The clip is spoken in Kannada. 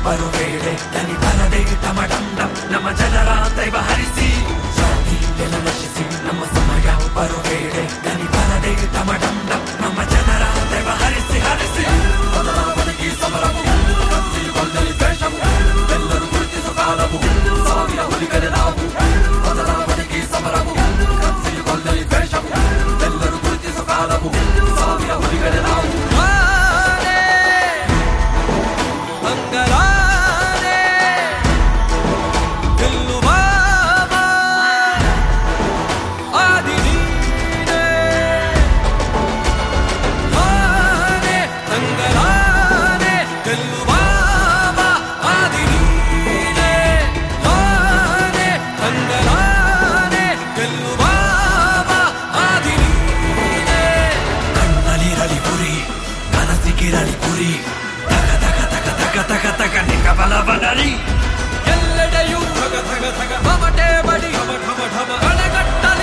ಬರುವೇಳೆ ದನಿ ಬರದೆ ಟಮಡಂಡಂ ನಮ್ಮ ಜನರ ದೈವ ಹರಿಸಿ ಜಾತಿ ಎಲ್ಲ ನಶಿಸಿ ನಮ್ಮ ಸಮಯ ಬರುವೇಳೆ ದನಿ ಬರದೆ ಟಮಡಂಡಂ ನಮ್ಮ ಜನರ ದೈವ ಹರಿಸಿ ಹರಿಸಿ ಬದಲಾವಣೆಗೆ ಸಮರವು ಕತ್ತಿಕೊಂಡಲ್ಲಿ ದ್ವೇಷವು ಎಲ್ಲರೂ ಗುರುತಿಸು ಕಾಲವು ಸಾವಿರ ಹುಲಿಗರೆ ನಾವು ಬದಲಾವಣೆಗೆ ಸಮರವು ಕತ್ತಿಕೊಂಡಲ್ಲಿ ದ್ವೇಷವು ಎಲ್ಲರೂ ಗುರುತಿಸು ಕಾಲವು ಸಾವಿರ ಹುಲಿಗರೆ ನಾವು ಎಲ್ಲೆಡೆಯೂ ಧಗ ಧಗ ಧಗ ಮಮಟೆ ಬಡಿ ಢಮ ಢಮ ಢಮ ಕಣಗಟ್ಟ